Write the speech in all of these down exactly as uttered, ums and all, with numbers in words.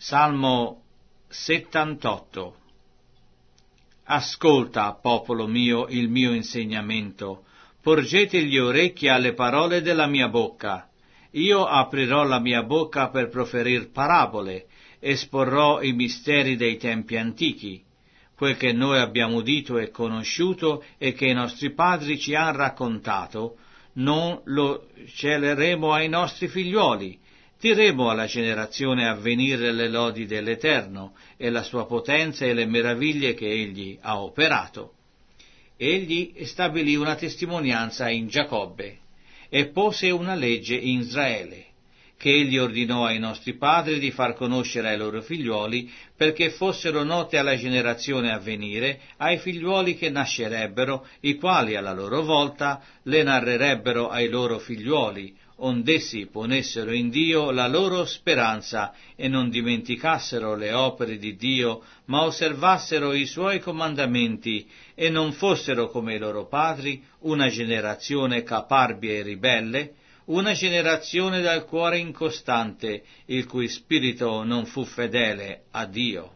Salmo settantotto. Ascolta, popolo mio, il mio insegnamento, porgete gli orecchi alle parole della mia bocca. Io aprirò la mia bocca per proferir parabole, esporrò i misteri dei tempi antichi, quel che noi abbiamo udito e conosciuto e che i nostri padri ci hanno raccontato, non lo celeremo ai nostri figliuoli. Diremo alla generazione a venire le lodi dell'Eterno e la sua potenza e le meraviglie che egli ha operato. Egli stabilì una testimonianza in Giacobbe e pose una legge in Israele, che egli ordinò ai nostri padri di far conoscere ai loro figliuoli, perché fossero note alla generazione a venire, ai figliuoli che nascerebbero, i quali alla loro volta le narrerebbero ai loro figliuoli, ond'essi ponessero in Dio la loro speranza e non dimenticassero le opere di Dio, ma osservassero i suoi comandamenti e non fossero come i loro padri, una generazione caparbia e ribelle, una generazione dal cuore incostante, il cui spirito non fu fedele a Dio.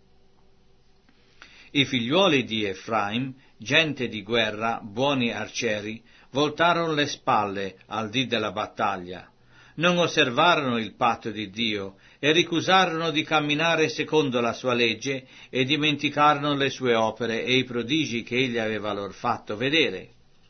I figliuoli di Efraim, gente di guerra, buoni arcieri, voltarono le spalle al dì della battaglia, non osservarono il patto di Dio e ricusarono di camminare secondo la sua legge e dimenticarono le sue opere e i prodigi che egli aveva loro fatto vedere.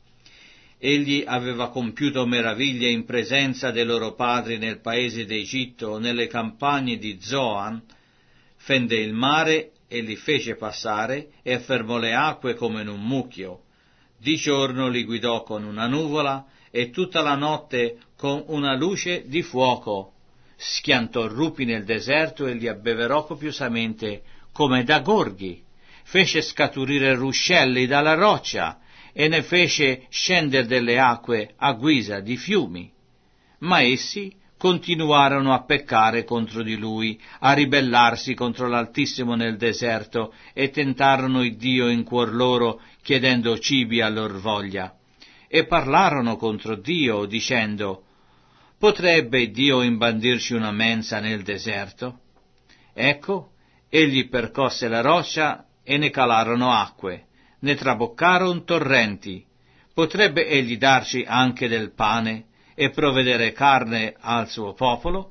Egli aveva compiuto meraviglie in presenza dei loro padri nel paese d'Egitto, nelle campagne di Zoan, fende il mare e li fece passare e affermò le acque come in un mucchio. Di giorno li guidò con una nuvola e tutta la notte con una luce di fuoco. Schiantò rupi nel deserto e li abbeverò copiosamente come da gorghi. Fece scaturire ruscelli dalla roccia e ne fece scendere delle acque a guisa di fiumi. Ma essi continuarono a peccare contro di lui, a ribellarsi contro l'Altissimo nel deserto, e tentarono il Dio in cuor loro, chiedendo cibi a lor voglia. E parlarono contro Dio, dicendo: potrebbe Dio imbandirci una mensa nel deserto? Ecco, egli percosse la roccia e ne calarono acque, ne traboccarono torrenti. Potrebbe egli darci anche del pane e provvedere carne al suo popolo?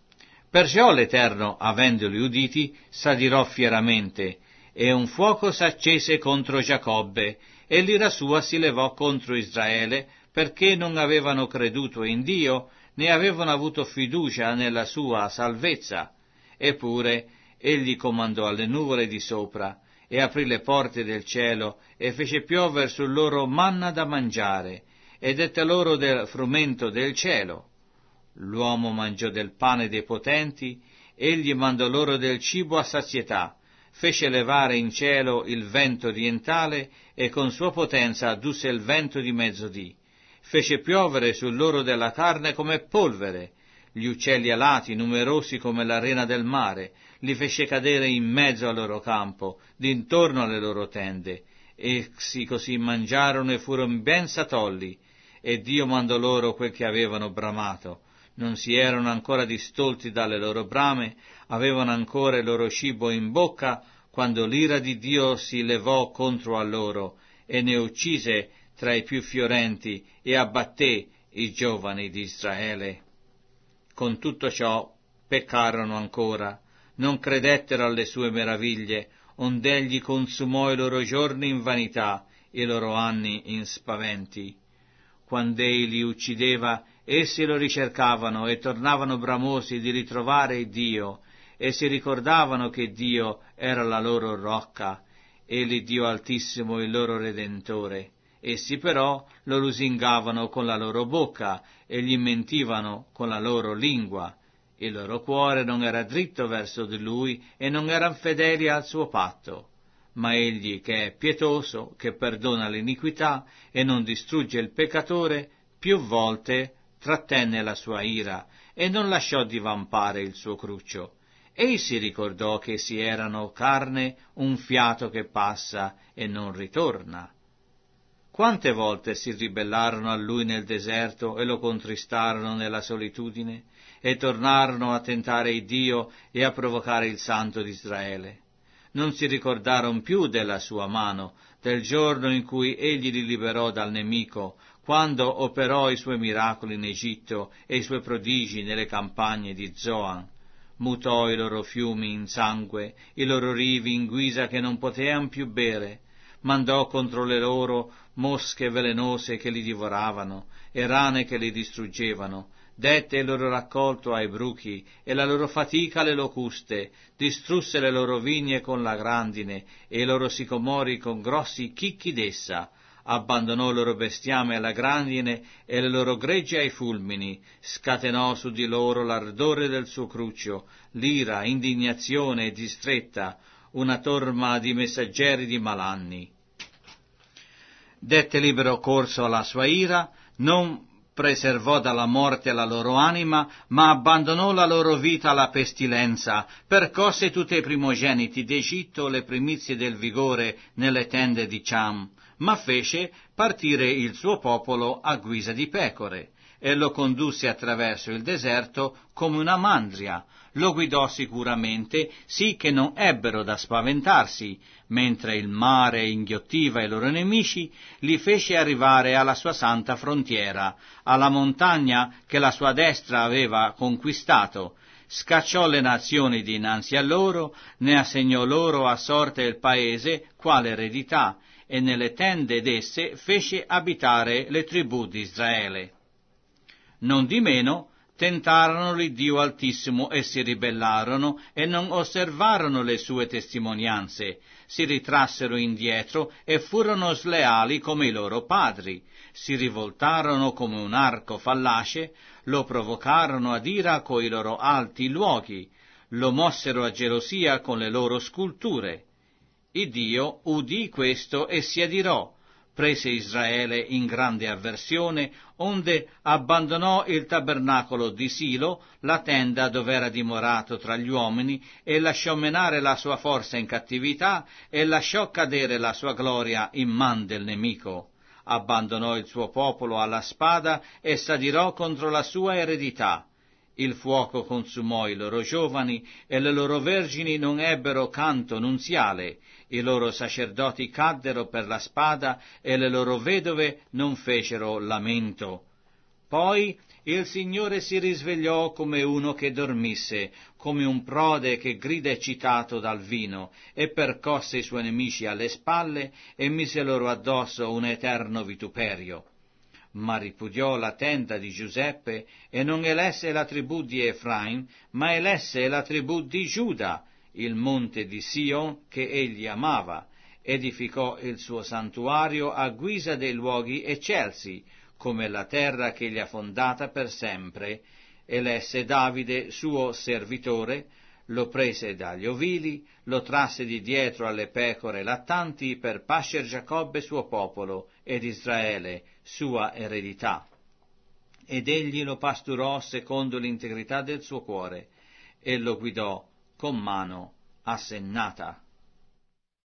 Perciò l'Eterno, avendoli uditi, s'adirò fieramente, e un fuoco s'accese contro Giacobbe, e l'ira sua si levò contro Israele, perché non avevano creduto in Dio, né avevano avuto fiducia nella sua salvezza. Eppure egli comandò alle nuvole di sopra, e aprì le porte del cielo, e fece piover su loro manna da mangiare, e dette loro del frumento del cielo. L'uomo mangiò del pane dei potenti, egli mandò loro del cibo a sazietà, fece levare in cielo il vento orientale, e con sua potenza addusse il vento di mezzodì. Fece piovere su loro della carne come polvere, gli uccelli alati, numerosi come l'arena del mare, li fece cadere in mezzo al loro campo, d'intorno alle loro tende, e si così mangiarono e furono ben satolli, e Dio mandò loro quel che avevano bramato. Non si erano ancora distolti dalle loro brame, avevano ancora il loro cibo in bocca, quando l'ira di Dio si levò contro a loro, e ne uccise tra i più fiorenti, e abbatté i giovani di Israele. Con tutto ciò peccarono ancora, non credettero alle sue meraviglie, ond'egli consumò i loro giorni in vanità, i loro anni in spaventi. Quando egli li uccideva, essi lo ricercavano e tornavano bramosi di ritrovare Dio, e si ricordavano che Dio era la loro rocca, e l'Iddio Altissimo il loro Redentore. Essi però lo lusingavano con la loro bocca e gli mentivano con la loro lingua. Il loro cuore non era dritto verso di lui e non eran fedeli al suo patto. Ma egli, che è pietoso, che perdona l'iniquità e non distrugge il peccatore, più volte trattenne la sua ira e non lasciò divampare il suo cruccio. Ei si ricordò che si erano carne, un fiato che passa e non ritorna. Quante volte si ribellarono a lui nel deserto e lo contristarono nella solitudine, e tornarono a tentare il Dio e a provocare il Santo di Israele. Non si ricordarono più della sua mano, del giorno in cui egli li liberò dal nemico, quando operò i suoi miracoli in Egitto e i suoi prodigi nelle campagne di Zoan. Mutò i loro fiumi in sangue, i loro rivi in guisa che non potean più bere. Mandò contro le loro mosche velenose che li divoravano e rane che li distruggevano. Dette il loro raccolto ai bruchi e la loro fatica alle locuste. Distrusse le loro vigne con la grandine e i loro sicomori con grossi chicchi d'essa. Abbandonò il loro bestiame alla grandine e le loro greggi ai fulmini, scatenò su di loro l'ardore del suo cruccio, l'ira, indignazione e distretta, una torma di messaggeri di malanni. Dette libero corso alla sua ira, non preservò dalla morte la loro anima, ma abbandonò la loro vita alla pestilenza, percosse tutti i primogeniti d'Egitto, le primizie del vigore nelle tende di Cham, ma fece partire il suo popolo a guisa di pecore, e lo condusse attraverso il deserto come una mandria, lo guidò sicuramente, sì che non ebbero da spaventarsi, mentre il mare inghiottiva i loro nemici, li fece arrivare alla sua santa frontiera, alla montagna che la sua destra aveva conquistato. Scacciò le nazioni dinanzi a loro, ne assegnò loro a sorte il paese quale eredità, e nelle tende d'esse fece abitare le tribù di Israele. Non di meno, tentarono l'Iddio Altissimo e si ribellarono e non osservarono le sue testimonianze, si ritrassero indietro e furono sleali come i loro padri, si rivoltarono come un arco fallace, lo provocarono ad ira coi loro alti luoghi, lo mossero a gelosia con le loro sculture. Iddio udì questo e si adirò, prese Israele in grande avversione, onde abbandonò il tabernacolo di Silo, la tenda dove era dimorato tra gli uomini, e lasciò menare la sua forza in cattività, e lasciò cadere la sua gloria in man del nemico. Abbandonò il suo popolo alla spada e s'adirò contro la sua eredità. Il fuoco consumò i loro giovani, e le loro vergini non ebbero canto nunziale. I loro sacerdoti caddero per la spada, e le loro vedove non fecero lamento. Poi il Signore si risvegliò come uno che dormisse, come un prode che grida eccitato dal vino, e percosse i suoi nemici alle spalle, e mise loro addosso un eterno vituperio. Ma ripudiò la tenda di Giuseppe, e non elesse la tribù di Efraim, ma elesse la tribù di Giuda, il monte di Sion che egli amava. Edificò il suo santuario a guisa dei luoghi eccelsi, come la terra che egli ha fondata per sempre. Elesse Davide suo servitore, lo prese dagli ovili, lo trasse di dietro alle pecore lattanti per pascer Giacobbe suo popolo ed Israele sua eredità. Ed egli lo pasturò secondo l'integrità del suo cuore e lo guidò con mano assennata.